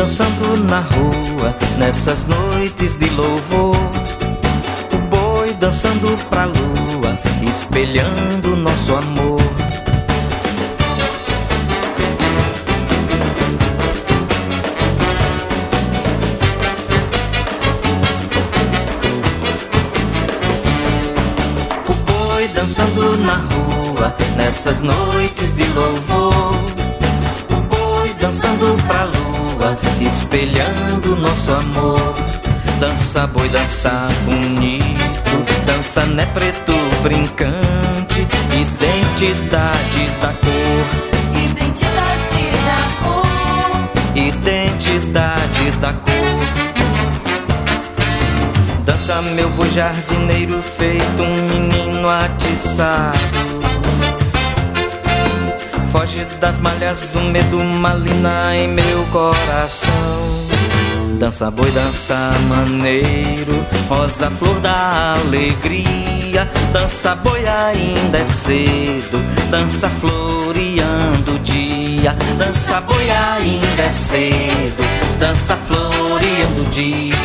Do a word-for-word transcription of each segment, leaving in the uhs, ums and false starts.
dançando na rua, nessas noites de louvor. O boi dançando pra lua, espelhando nosso amor. O boi dançando na rua, nessas noites de louvor. O boi dançando pra lua, espelhando nosso amor. Dança boi, dança bonito, dança né preto brincante, identidade da cor, identidade da cor, identidade da cor. Dança meu boi jardineiro feito um menino atiçado. Foge das malhas do medo, malina em meu coração. Dança boi, dança maneiro, rosa flor da alegria. Dança boi, ainda é cedo, dança floreando o dia. Dança boi, ainda é cedo, dança floreando o dia.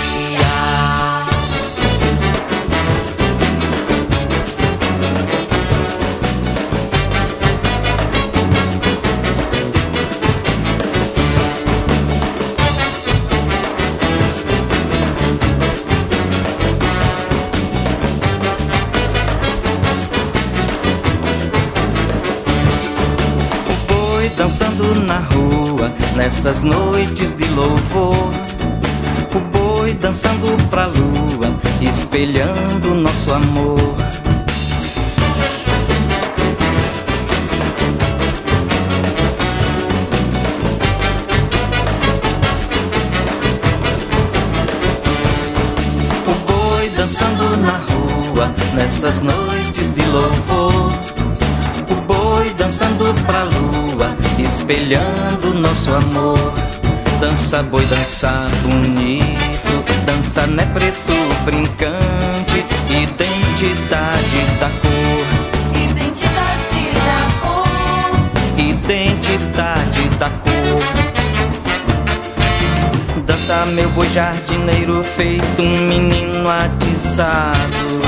Dançando na rua, nessas noites de louvor. O boi dançando pra lua, espelhando nosso amor. O boi dançando na rua, nessas noites de louvor. O boi dançando pra lua, espelhando nosso amor. Dança boi, dança bonito, dança né preto brincante, identidade da cor, identidade da cor, identidade da cor. Dança meu boi jardineiro feito um menino atiçado.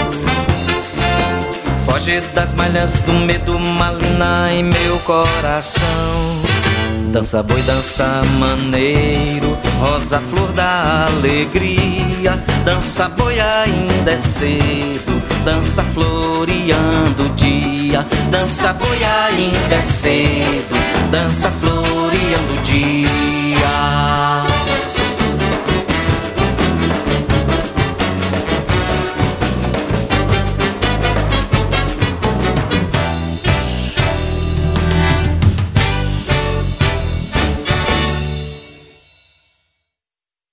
Foge das malhas do medo, malina em meu coração. Dança boi, dança maneiro, rosa flor da alegria. Dança boi, ainda é cedo, dança floreando o dia. Dança boi, ainda é cedo,